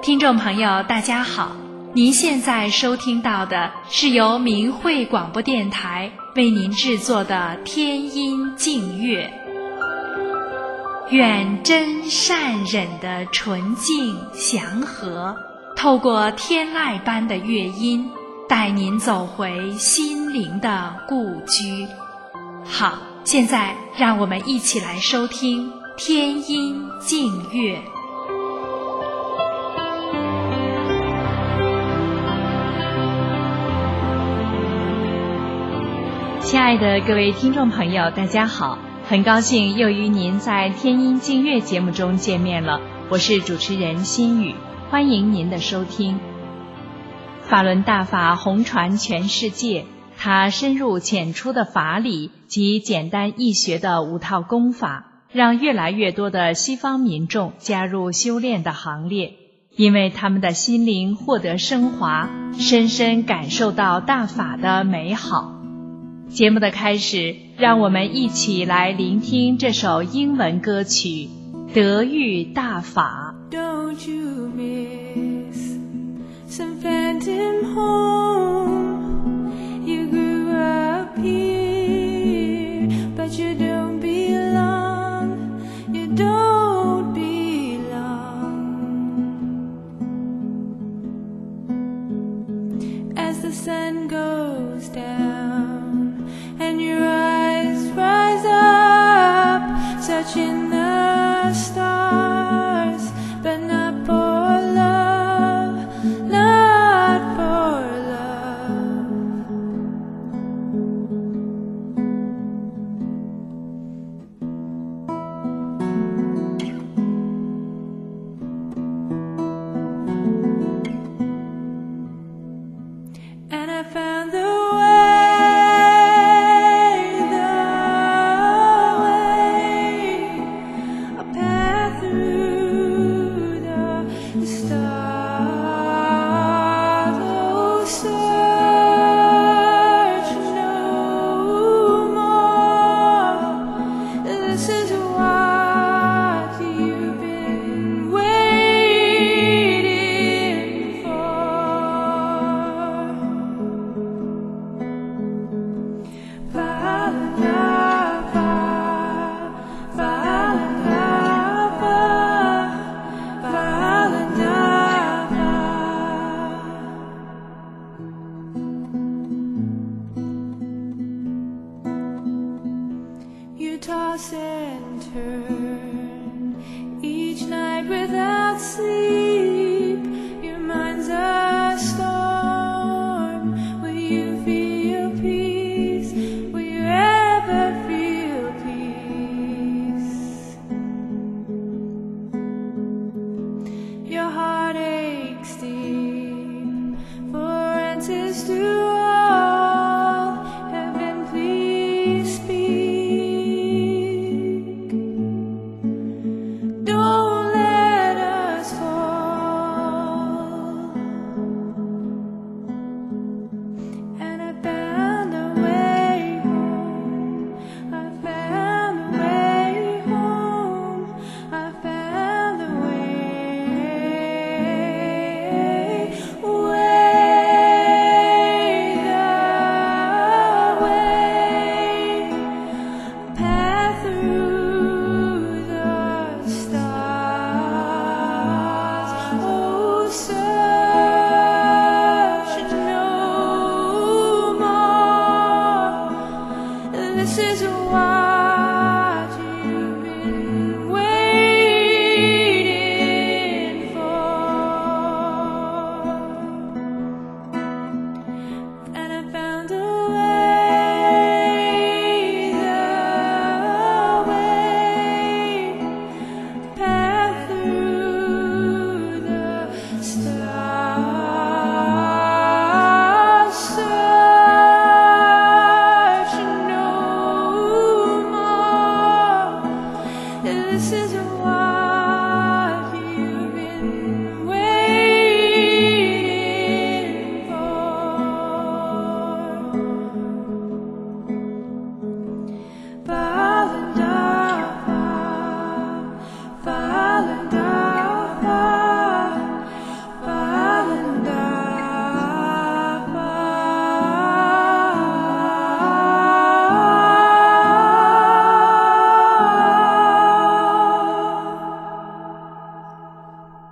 听众朋友大家好，您现在收听到的是由明慧广播电台为您制作的天音净乐。愿真善忍的纯净祥和，透过天籁般的乐音，带您走回心灵的故居。好，现在让我们一起来收听天音净乐。亲爱的各位听众朋友，大家好，很高兴又与您在天音净乐节目中见面了，我是主持人心雨，欢迎您的收听。法轮大法红传全世界，它深入浅出的法理及简单易学的5套功法，让越来越多的西方民众加入修炼的行列，因为他们的心灵获得升华，深深感受到大法的美好。节目的开始，让我们一起来聆听这首英文歌曲《德育大法》。 Don't you miss some phantom home? You grew up here, but you don't belong. You don't belong. As the sun goes down and your eyes rise up, searching the stars, but not for love, not for love. And I found the toss and turn each night without sleep. Your mind's a storm. Will you feel peace? Will you ever feel peace? Your heart aches deep for answers to all. Heaven, please speak. Don't let us fall. And I found a way home. I found a way home. I found a way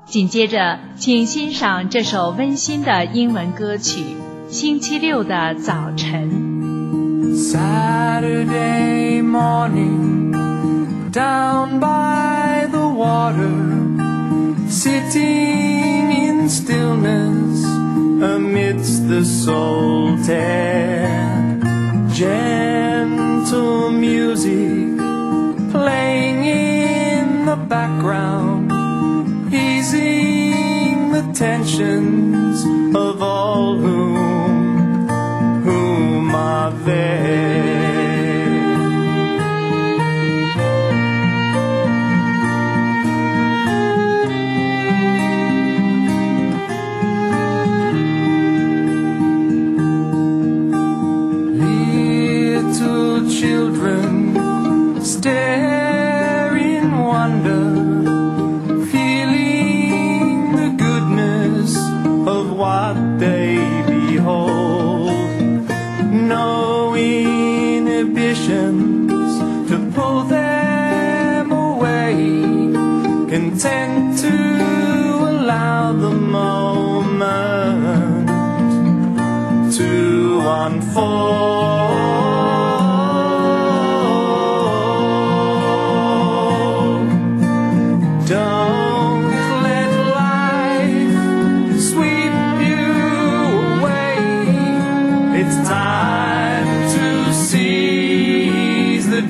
紧接着，请欣赏这首温馨的英文歌曲《星期六的早晨》。 Saturday morning, down by the water, sitting in stillness amidst the salt air, gentle music playing in the background, easing the tensions of all whom are there. Little children stare in wonder, feeling the goodness of what they behold. No inhibitions to pull them away, content to allow the moment to unfold. Don't let life sweep you away. It's time to seize the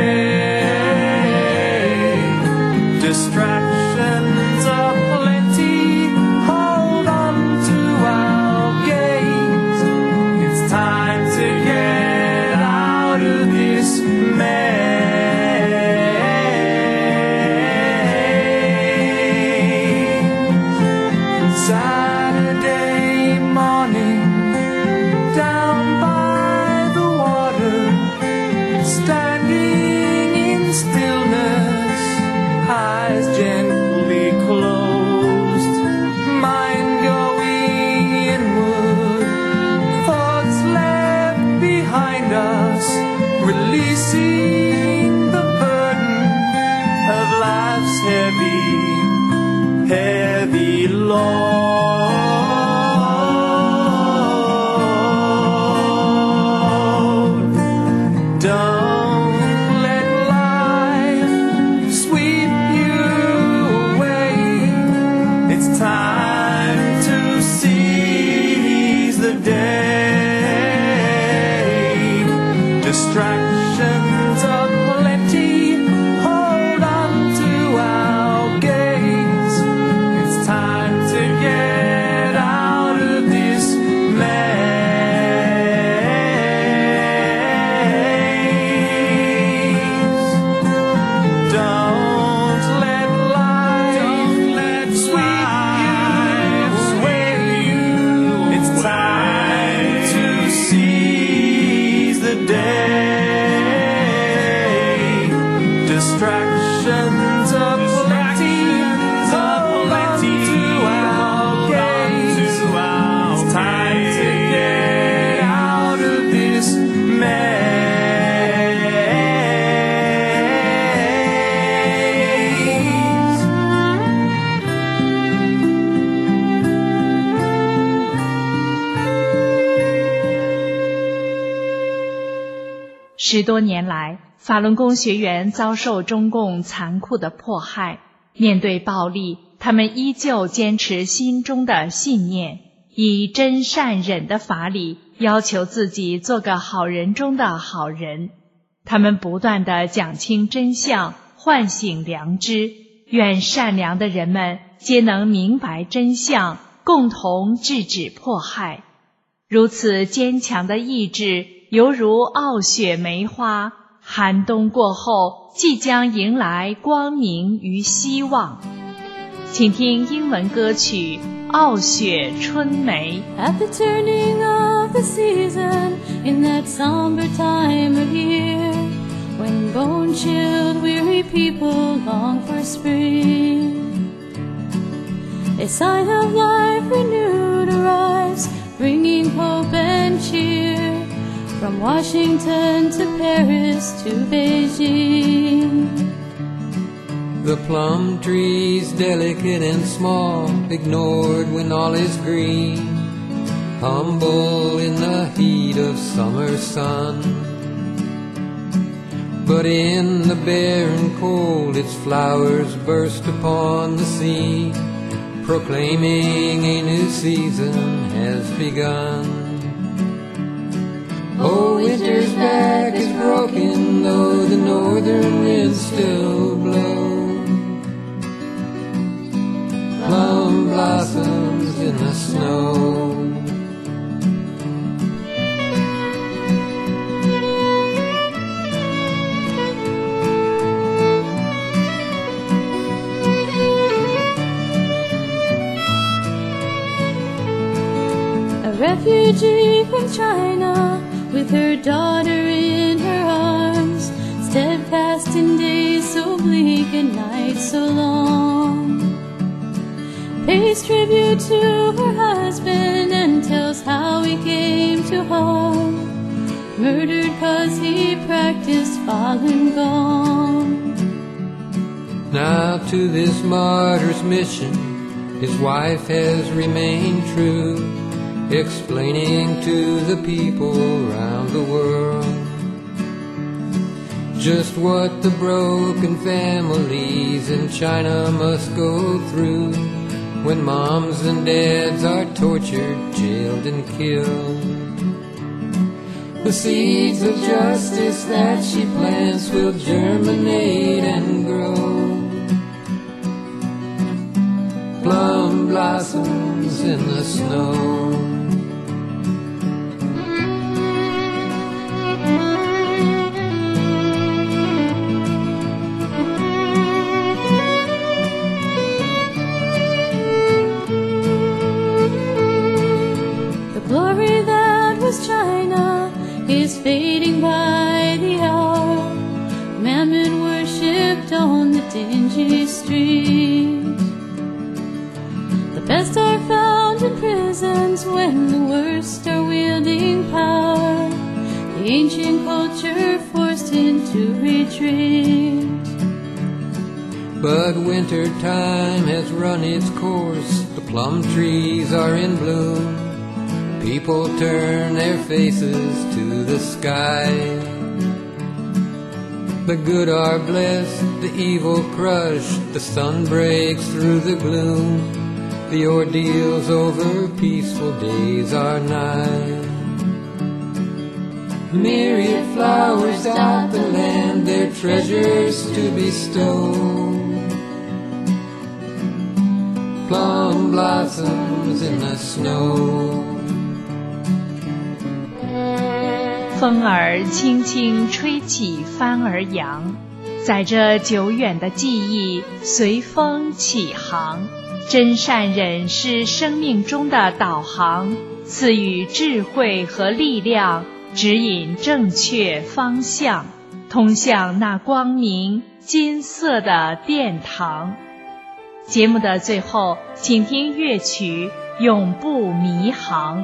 day. Distractions are plenty. Hold on to our gaze. It's time to get out of this maze. Saturday morning, down by the water, standing in stillness, eyes gently closed, mind going inward, thoughts left behind us, releasing the burden of life's heavy load. Don't let life sweep you away. It's time to seize the day. Distractions are plenty. Hold on to our gaze. It's time to get out of this maze. Don't let life sweep you away. It's time to seize the day. Distractions are plenty. Hold on to our gaze. It's time to get out of this maze. 10多年来，法轮功学员遭受中共残酷的迫害，面对暴力，他们依旧坚持心中的信念，以真善忍的法理要求自己做个好人中的好人。他们不断地讲清真相，唤醒良知，愿善良的人们皆能明白真相，共同制止迫害。如此坚强的意志，犹如傲雪梅花，寒冬过后，即将迎来光明与希望。请听英文歌曲《傲雪春梅》。 At the turning of the season, in that somber time of year, when bone-chilled, weary people long for spring, a sign of life renewed arrives, bringing hope and cheer, from Washington to Paris to Beijing. The plum trees, delicate and small, ignored when all is green, humble in the heat of summer sun. But in the barren cold, its flowers burst upon the scene, proclaiming a new season has begun. Oh, winter's back is broken, though the northern winds still blow. Plum blossoms in the snow. A refugee from China, with her daughter in her arms, steadfast in days so bleak and nights so long, pays tribute to her husband and tells how he came to harm, murdered 'cause he practiced Falun Gong. Now to this martyr's mission, his wife has remained true, explaining to the people around the world just what the broken families in China must go through when moms and dads are tortured, jailed, and killed. The seeds of justice that she plants will germinate and grow. Plum blossoms in the snow. China is fading by the hour, mammon worshipped on the dingy street. The best are found in prisons when the worst are wielding power, the ancient culture forced into retreat. But winter time has run its course, the plum trees are in bloom, people turn their faces to the sky. The good are blessed, the evil crushed, the sun breaks through the gloom, the ordeals over, peaceful days are nigh. Myriad flowers dot the land, their treasures to bestow. Plum blossoms in the snow. 风儿轻轻吹起帆儿扬，载着久远的记忆随风起航。真善忍是生命中的导航，赐予智慧和力量，指引正确方向，通向那光明金色的殿堂。节目的最后，请听乐曲《永不迷航》。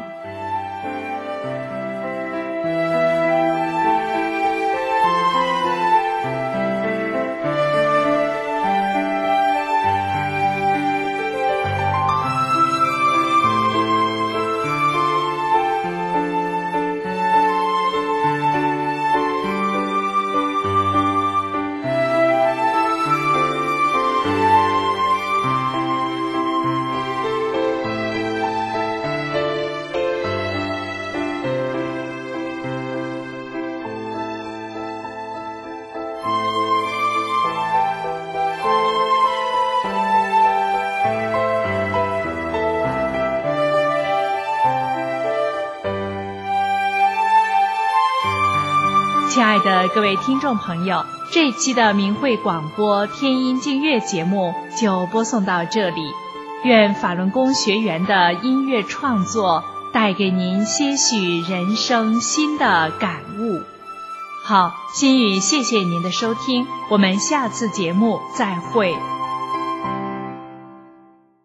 亲爱的各位听众朋友，这一期的明慧广播天音净乐节目就播送到这里。愿法轮功学员的音乐创作带给您些许人生新的感悟。好，心语谢谢您的收听，我们下次节目再会。